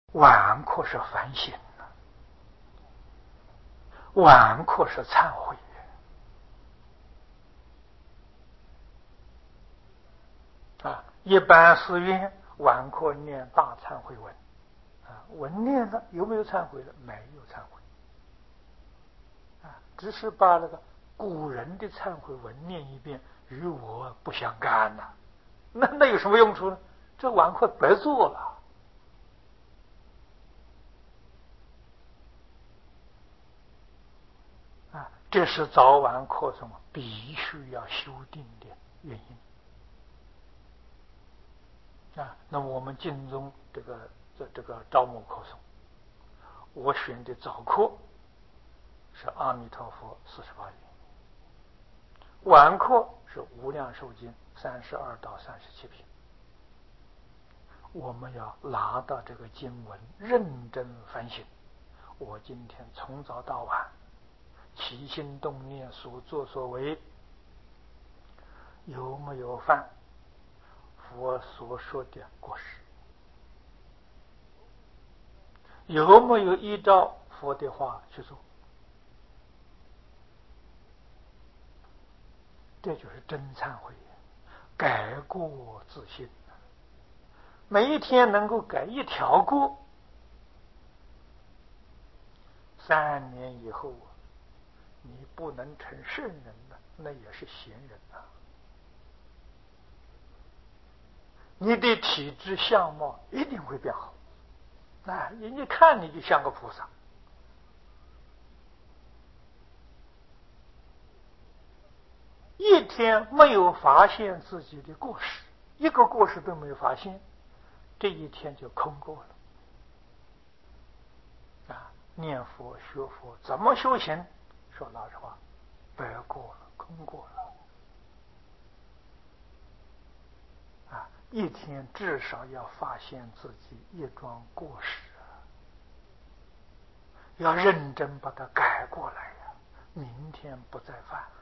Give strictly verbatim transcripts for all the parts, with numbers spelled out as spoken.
完课是反省，完课是忏悔。啊，一般寺院完课念大忏悔文，啊，文念了有没有忏悔了？没有忏悔，啊，只是把那个古人的忏悔文念一遍，与我不相干呐，那那有什么用处呢？这完课白做了。啊，这是早晚课中必须要修订的原因。啊，那么我们经中这个这这个招募课诵，我选的早课是阿弥陀佛四十八愿，晚课是无量寿经三十二到三十七品。我们要拿到这个经文认真反省，我今天从早到晚起心动念所作所为有没有犯佛所说的过失，有没有依照佛的话去做，这就是真忏悔，改过自新。每一天能够改一条过，三年以后你不能成圣人了，那也是贤人啊。你的体质相貌一定会变好，啊，人家看你就像个菩萨。一天没有发现自己的过失，一个过失都没有发现，这一天就空过了。啊，念佛学佛怎么修行？说老实话，白过了，空过了。啊，一天至少要发现自己一桩过失，要认真把它改过来呀，明天不再犯了。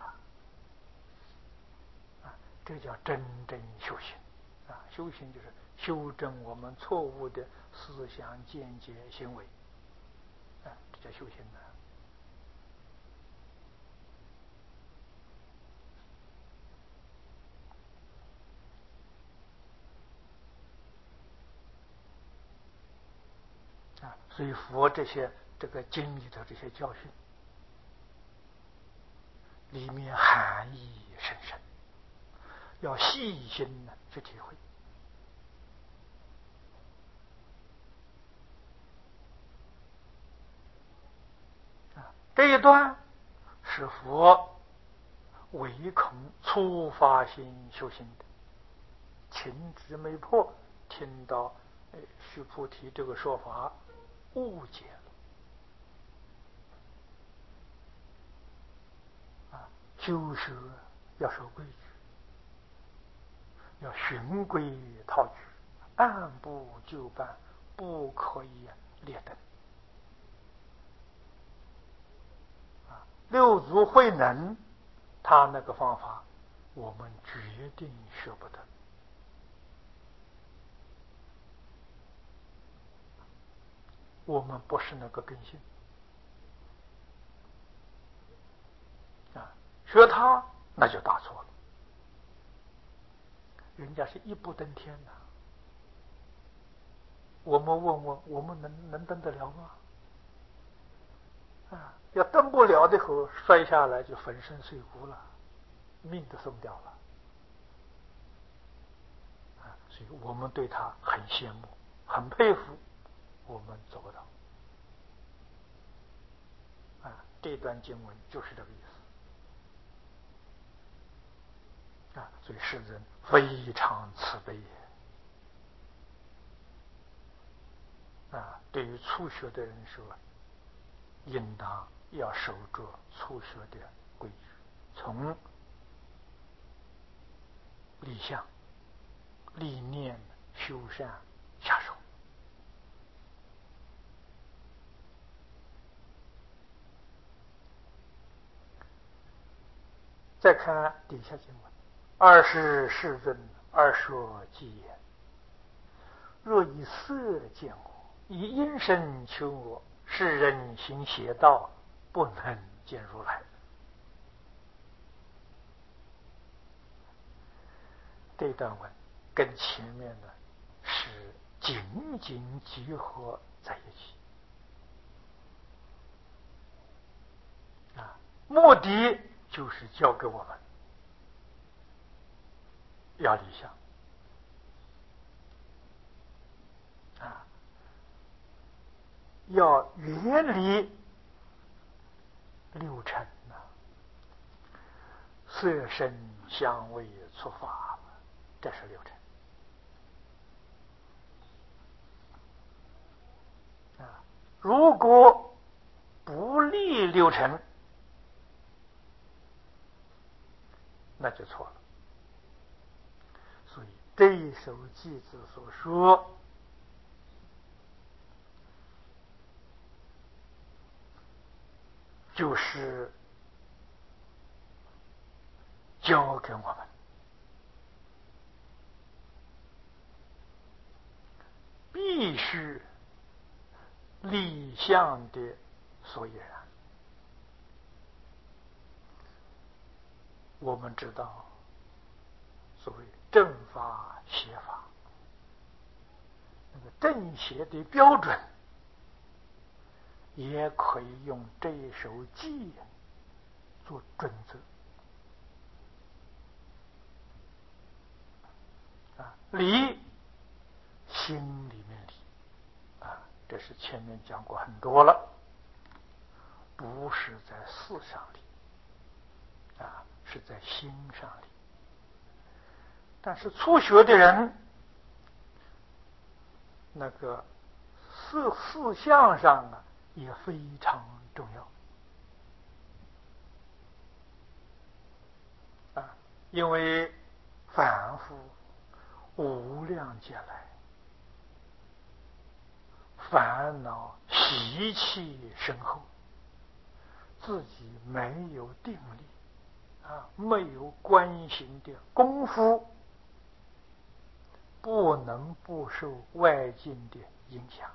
啊，这叫真正修行。啊，修行就是修正我们错误的思想见解行为，啊，这叫修行呢。啊，所以佛这些这个经里头这些教训，里面含义深深，要细心的去体会。啊，这一段是佛唯恐初发心修行的，情执没破，听到须菩提这个说法，误解了。啊，修学要守规矩，要循规蹈矩，按部就班，不可以劣等。啊，六祖慧能，他那个方法，我们决定学不得。我们不是那个根性。啊，学他那就大错了。人家是一步登天的，我们问问，我们能能登得了吗？啊，要登不了的后，摔下来就粉身碎骨了，命都送掉了。啊，所以我们对他很羡慕，很佩服，我们做不到。啊，这段经文就是这个意思。啊，所以世人非常慈悲。啊，对于初学的人说，应当要守着初学的规矩，从立相、立念、修善下手。再看底下经文：二是世尊，二说偈言：若以色见我， 以因身求我，是人行邪道，不能见如来。这段文跟前面的是紧紧结合在一起啊，目的就是教给我们要理想啊，要远离六尘呐、啊，色声香味触法，这是六尘啊。如果不立六尘，那就错了。所以这一首偈子所说，就是教给我们必须立相的所以然。我们知道，所谓正法邪法，那个正邪的标准，也可以用这一首偈做准则啊，理心里面理啊，这是前面讲过很多了，不是在事上理啊，是在心上理。但是初学的人，那个事事项上啊也非常重要啊，因为反复无量劫来，烦恼习气深厚，自己没有定力啊，没有观行的功夫，不能不受外境的影响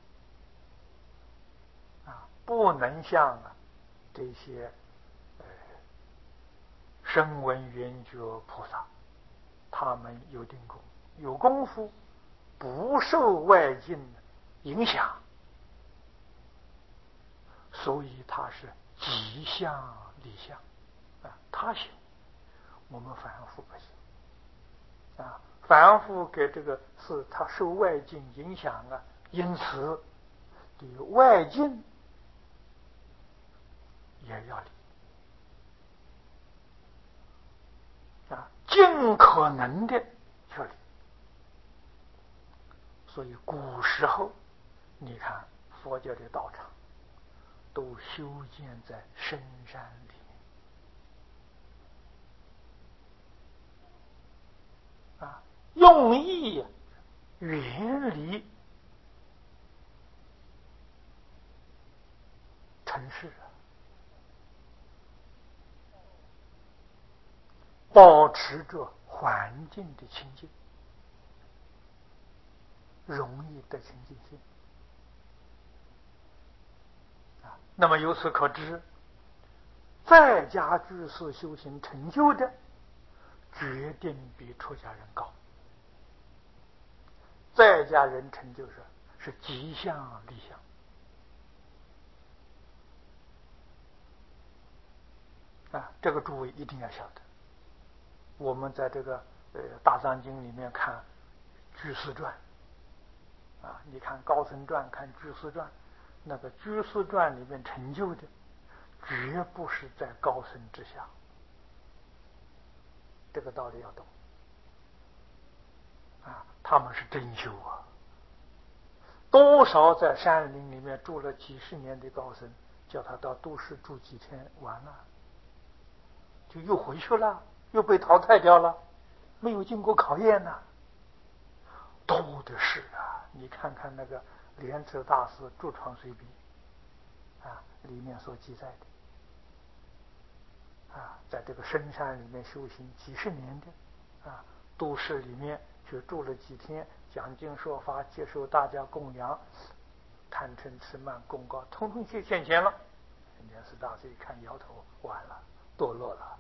啊，不能像啊这些呃声闻缘觉菩萨，他们有定功有功夫，不受外境影响，所以他是吉相立相啊，他行，我们凡夫不行啊，凡夫给这个是他受外境影响啊，因此对外境也要理啊，尽可能的去理。所以古时候你看佛教的道场都修建在深山里面啊，用意远离城市，保持着环境的清净，容易得清净心啊。那么由此可知，在家居士修行成就的，决定比出家人高。在家人成就是是吉祥立祥啊，这个诸位一定要晓得。我们在这个呃大藏经里面看居士传啊，你看高僧传，看居士传，那个居士传里面成就的，绝不是在高僧之下，这个道理要懂啊，他们是真修啊。多少在山林里面住了几十年的高僧，叫他到都市住几天，完了就又回去了，又被淘汰掉了，没有经过考验呢、啊，多的是啊！你看看那个莲池大师著创随笔啊，里面所记载的啊，在这个深山里面修行几十年的啊，都市里面就住了几天，讲经说法，接受大家供养， 贪嗔痴慢功高，通通现现前了。念师大师一看，摇头，完了，堕落了。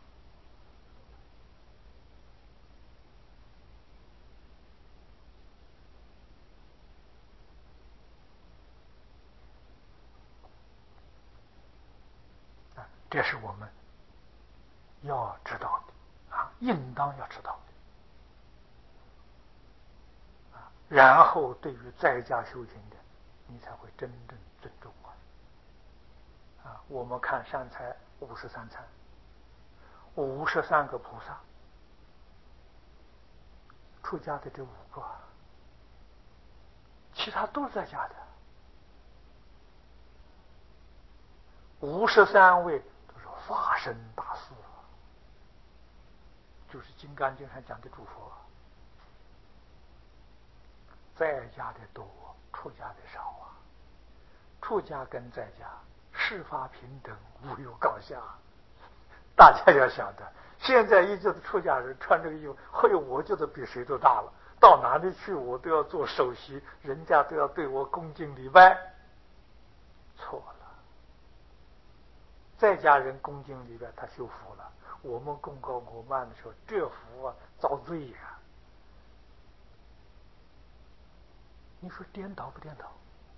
啊，这是我们要知道的啊，应当要知道的啊。然后对于在家修行的，你才会真正尊重啊。啊，我们看三才五十三参，五十三个菩萨，出家的这五个，其他都是在家的。五十三位都是法身大士，就是《金刚经》上讲的诸佛。在家的多，出家的少啊。出家跟在家事法平等，无有高下。大家要晓得，现在一直的出家人穿这个衣服，嘿，我觉得比谁都大了。到哪里去，我都要做首席，人家都要对我恭敬礼拜。错了，在家人恭敬礼拜，他修福了。我们功高我慢的时候，这福啊遭罪呀、啊！你说颠倒不颠倒？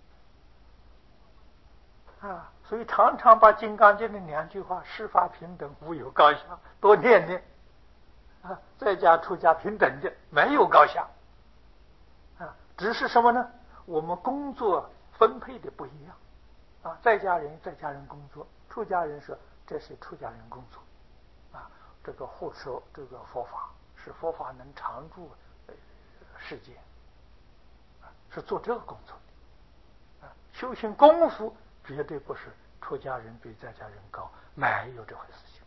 啊，所以常常把《金刚经》的两句话“事法平等，无有高下”多念念啊，在家出家平等的，没有高下啊，只是什么呢？我们工作分配的不一样啊，在家人在家人工作，出家人说这是出家人工作啊，这个护持这个佛法，使佛法能常住呃世界啊，是做这个工作的啊，修行功夫绝对不是出家人比在家人高，没有这回事情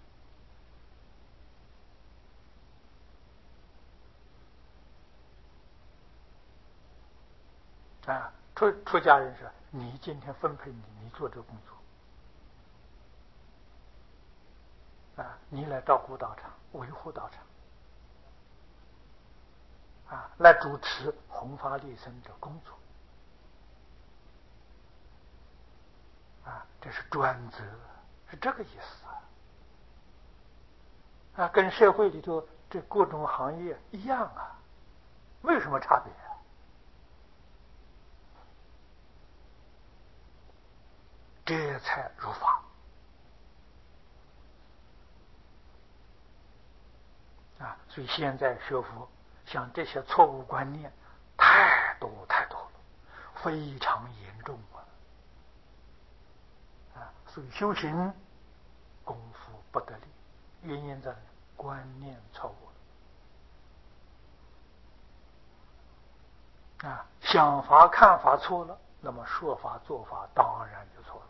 啊。出出家人说，你今天分配你，你做这个工作啊，你来照顾道场，维护道场啊，来主持弘法利生的工作啊，这是专责，是这个意思啊。啊，跟社会里头这各种行业一样啊，没有什么差别啊。这才如法啊！所以现在学佛，像这些错误观念太多太多了，非常严重啊！啊，所以修行功夫不得力，原因在观念错误了啊，想法看法错了，那么说法做法当然就错了。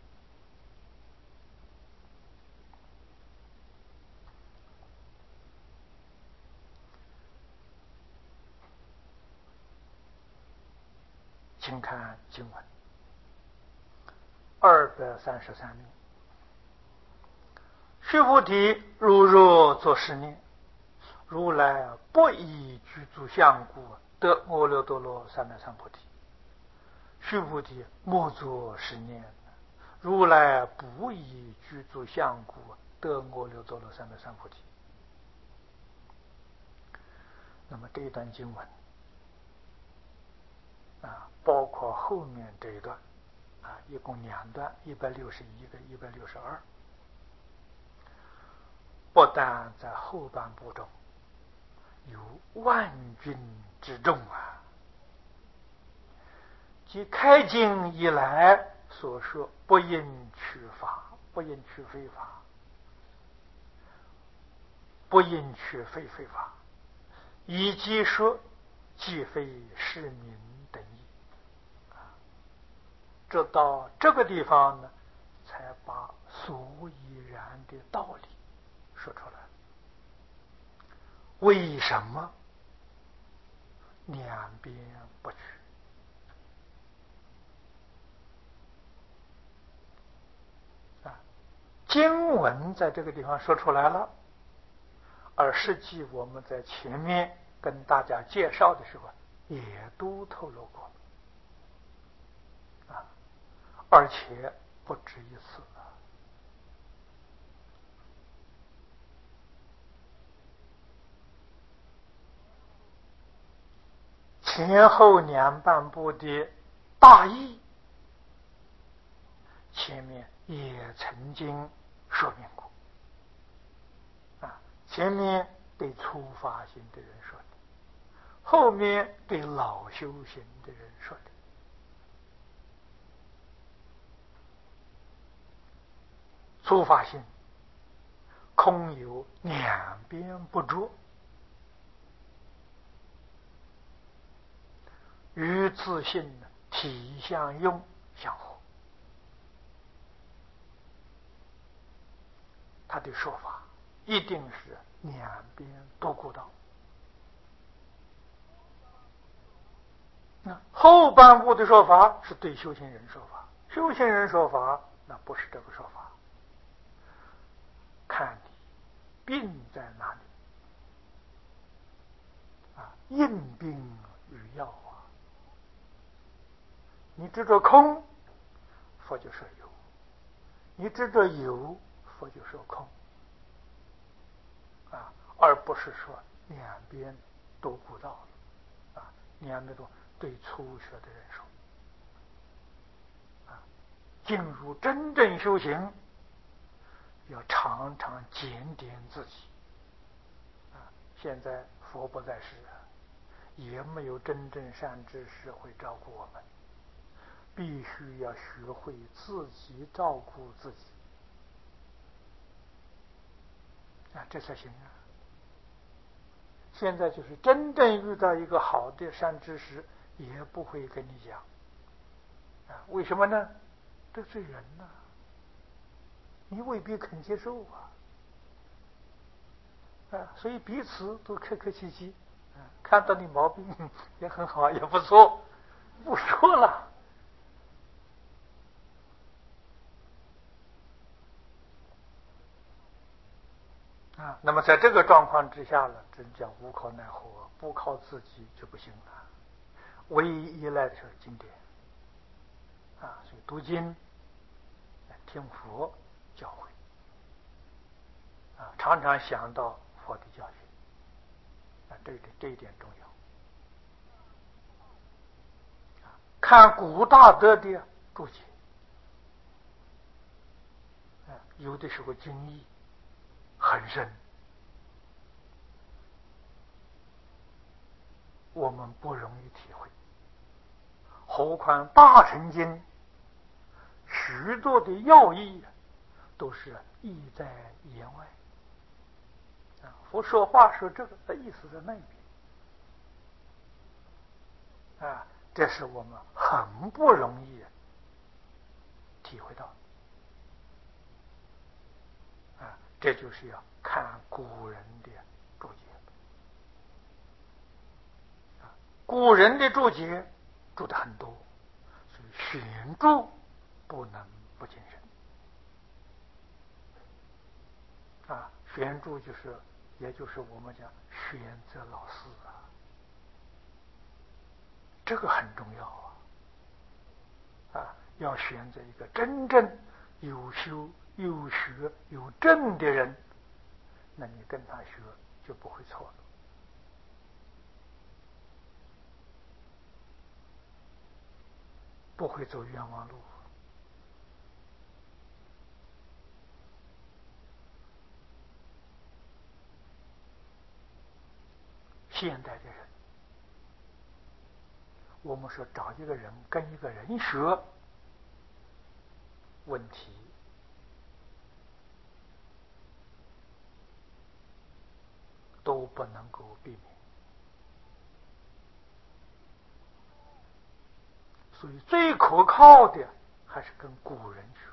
请看经文二百三十三名，须菩提，如若作是念：如来不以具足相故，得阿耨多罗三藐三菩提。须菩提，莫作是念：如来不以具足相故，得阿耨多罗三藐三菩提。那么这一段经文啊，包括后面这一段啊，一共两段，一百六十一跟一百六十二，不但在后半部中有万军之众啊，即开经以来所说不应取法，不应取非法，不应取非非法，以及说既非是名等义。这到这个地方呢，才把所以然的道理说出来。为什么两边不取？啊，经文在这个地方说出来了，而实际我们在前面跟大家介绍的时候也都透露过了。 而且不止一次。前后两半部的大意，前面也曾经说明过。啊，前面对初发心的人说的，后面对老修行的人说的。初发心，空有两边不着，与自性体相用相合。他的说法一定是两边都顾到。那后半部的说法是对修行人说法，修行人说法那不是这个说法，看你病在哪里啊，应病与药啊。你执着空，佛就说有；你执着有，佛就说空啊，而不是说两边都顾到了啊，两边都对初学的人说啊，进入真正修行，要常常检点自己啊。现在佛不在世啊，也没有真正善知识会照顾我们，必须要学会自己照顾自己啊，这才行啊。现在就是真正遇到一个好的善知识，也不会跟你讲啊，为什么呢？得罪人呐、啊，你未必肯接受啊。啊，所以彼此都客客气气，啊，看到你毛病也很好，也不错，不说了。啊，那么在这个状况之下呢，真叫无可奈何，不靠自己就不行了。唯一依赖的是经典，啊，所以读经、听佛教诲，啊，常常想到佛的教训，啊，这一点这一点重要。啊，看古大德的注解，啊，有的时候经义很深，我们不容易体会，何况大乘经许多的要义都是意在言外啊。佛说话说这个的意思在那边啊，这是我们很不容易体会到啊。这就是要看古人的注解啊，古人的注解注的很多，所以选注不能不谨慎啊。选注就是，也就是我们讲选择老师啊，这个很重要啊。啊，要选择一个真正有修、有学、有证的人，那你跟他学就不会错了，不会走冤枉路。现代的人，我们说找一个人跟一个人学，问题都不能够避免，所以最可靠的还是跟古人学。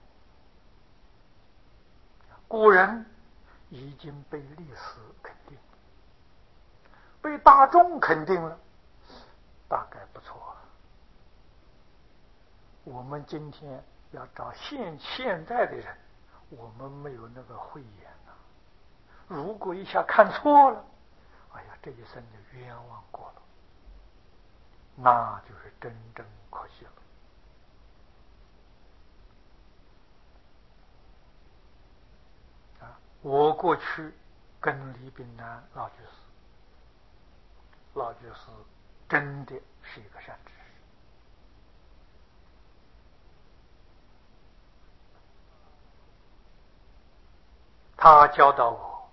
古人已经被历史肯定，被大众肯定了，大概不错。我们今天要找现现在的人，我们没有那个慧眼啊。如果一下看错了，哎呀，这一生就冤枉过了，那就是真正可惜了我过去跟李炳南老居士，老居士真的是一个善知识。他教导我，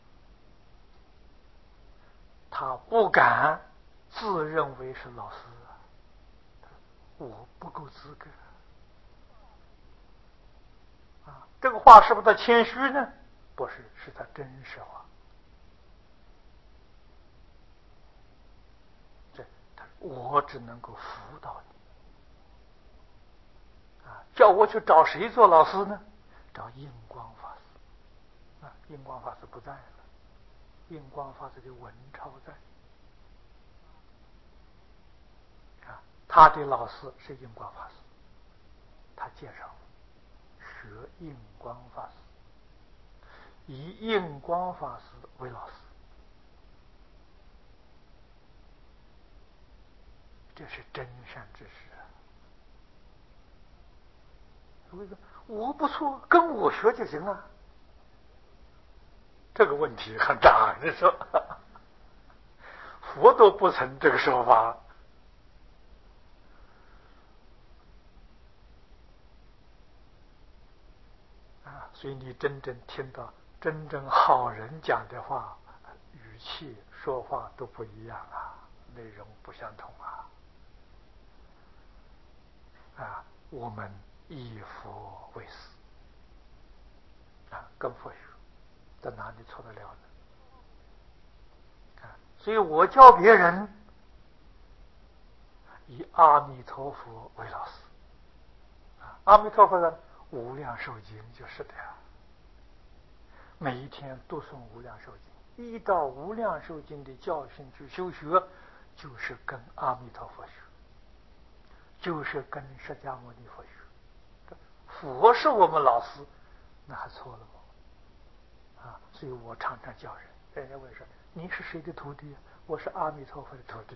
他不敢自认为是老师，我不够资格啊。这个话是不是他谦虚呢？不是，是他真实话。这他我只能够辅导你啊，叫我去找谁做老师呢？找印光法师啊。印光法师不在了，印光法师的文钞在啊。他的老师是印光法师，他介绍学印光法师，以印光法师为老师，这是真善之事啊。我不错，跟我学就行了。这个问题很大，你说佛都不成这个说法啊。所以你真正听到真正好人讲的话，语气说话都不一样啊，内容不相同啊。啊，我们以佛为师啊，跟佛学，在哪里错得了呢？啊，所以我教别人以阿弥陀佛为老师啊。阿弥陀佛的无量寿经就是的呀，每一天读诵无量寿经，依照无量寿经的教训去修学，就是跟阿弥陀佛学，就是跟释迦牟尼佛学。佛是我们老师，那还错了吗？啊，所以我常常教人，人家问说你是谁的徒弟？我是阿弥陀佛的徒弟。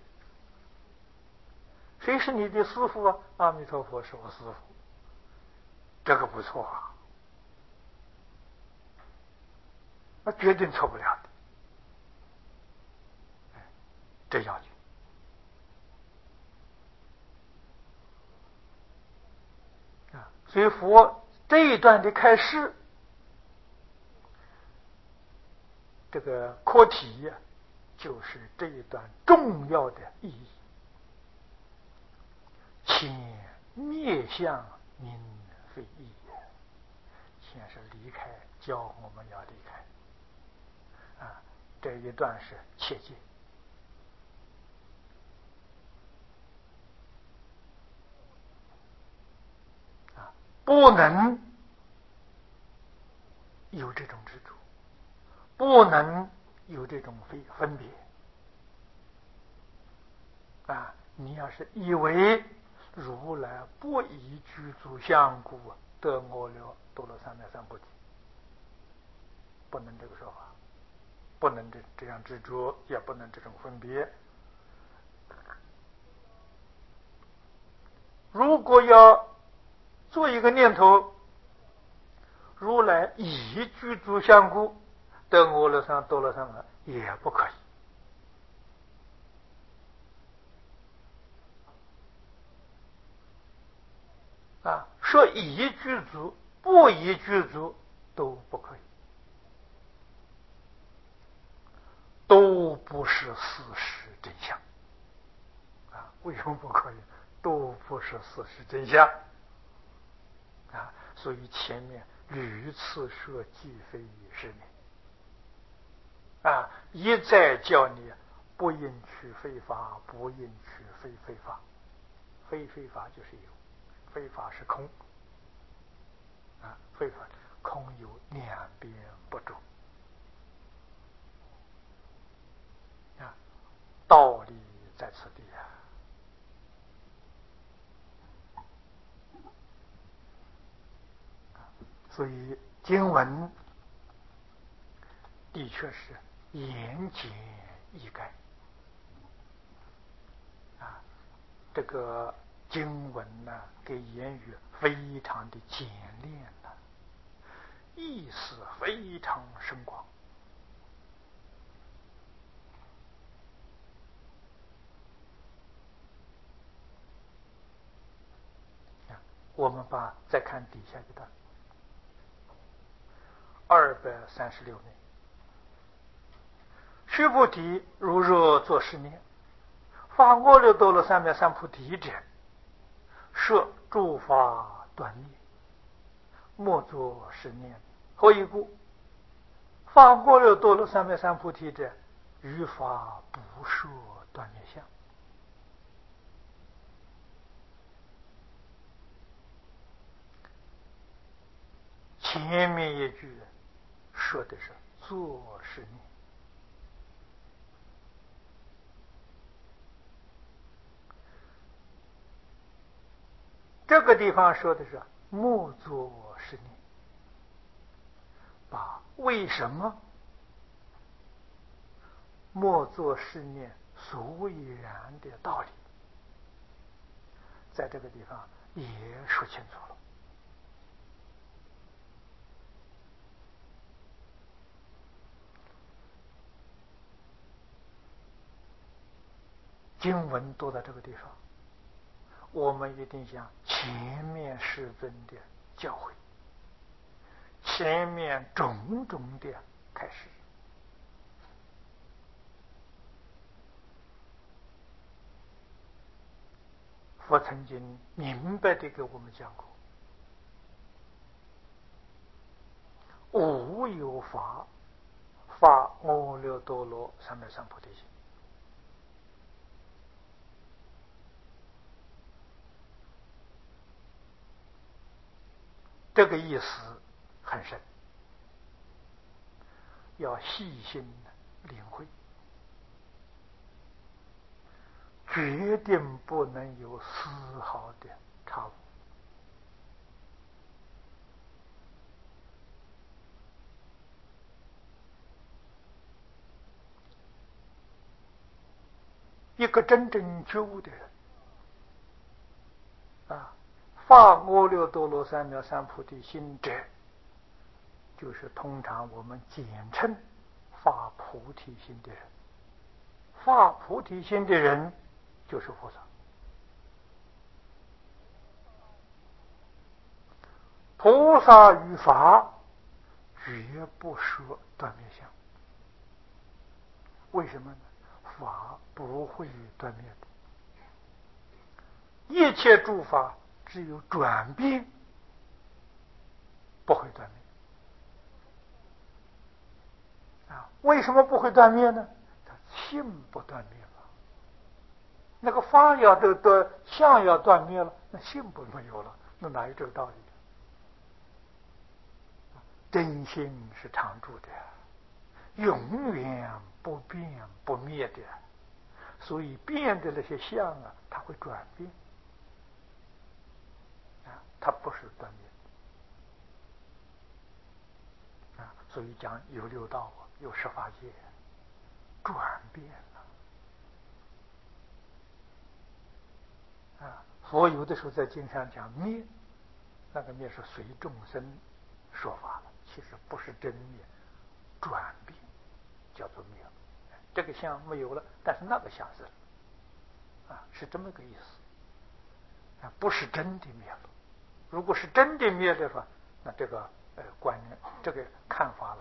谁是你的师父啊？阿弥陀佛是我师父。这个不错啊，那绝对错不了的，这要紧啊。所以佛这一段的开示，这个课题呀、啊，就是这一段重要的意义。请灭相因非义也，先是离开，教我们要离开啊。这一段是切记啊，不能有这种执着，不能有这种分分别啊。你要是以为如来不以具足相故得我了多罗三藐三菩提，不能这个说法，不能这这样执着，也不能这种分别。如果要做一个念头，如来以具足相故得我了三多了三藐，也不可以啊。说以具足不以具足都不可以，都不是事实真相啊。为什么不可以？都不是事实真相啊。所以前面屡次说既非以是名啊，一再叫你不应取非法，不应取非非法。非非法就是有，非法是空啊。非法空有两边不住啊，道理在此地啊。所以经文的确是言简意赅啊。这个经文呢，给言语非常的简练了， 意思非常深广。我们把再看底下一段，二百三十六年，须菩提，如若作是念：发阿耨多罗三藐三菩提者，摄诸法断灭，莫作是念。何以故？发阿耨多罗三藐三菩提者，于法不摄断灭相。前面一句说的是作是念，这个地方说的是莫作是念，把为什么莫作是念所以然的道理，在这个地方也说清楚了。经文读到这个地方，我们一定想前面世尊的教诲，前面种种的开始。佛曾经明白的给我们讲过：无有法发阿耨多罗三藐三菩提心。这个意思很深，要细心领会，决定不能有丝毫的差误。一个真正觉悟的人啊，发阿耨多罗三藐三菩提心者，就是通常我们简称发菩提心的人。发菩提心的人就是菩萨。菩萨与法绝不说断灭相。为什么呢？法不会断灭的，一切诸法只有转变，不会断灭。啊，为什么不会断灭呢？它性不断灭了。那个法要都断，相要断灭了，那性不没有了，那哪有这个道理？真心是常住的，永远不变不灭的，所以变的那些相啊，它会转变啊，它不是断灭啊。所以讲有六道啊，有十法界，转变了啊。佛有的时候在经上讲灭，那个灭是随众生说法了，其实不是真灭，转变叫做灭了。这个相没有了，但是那个相是了啊，是这么个意思啊，不是真的灭了。如果是真的灭的话，那这个呃观念，这个看法了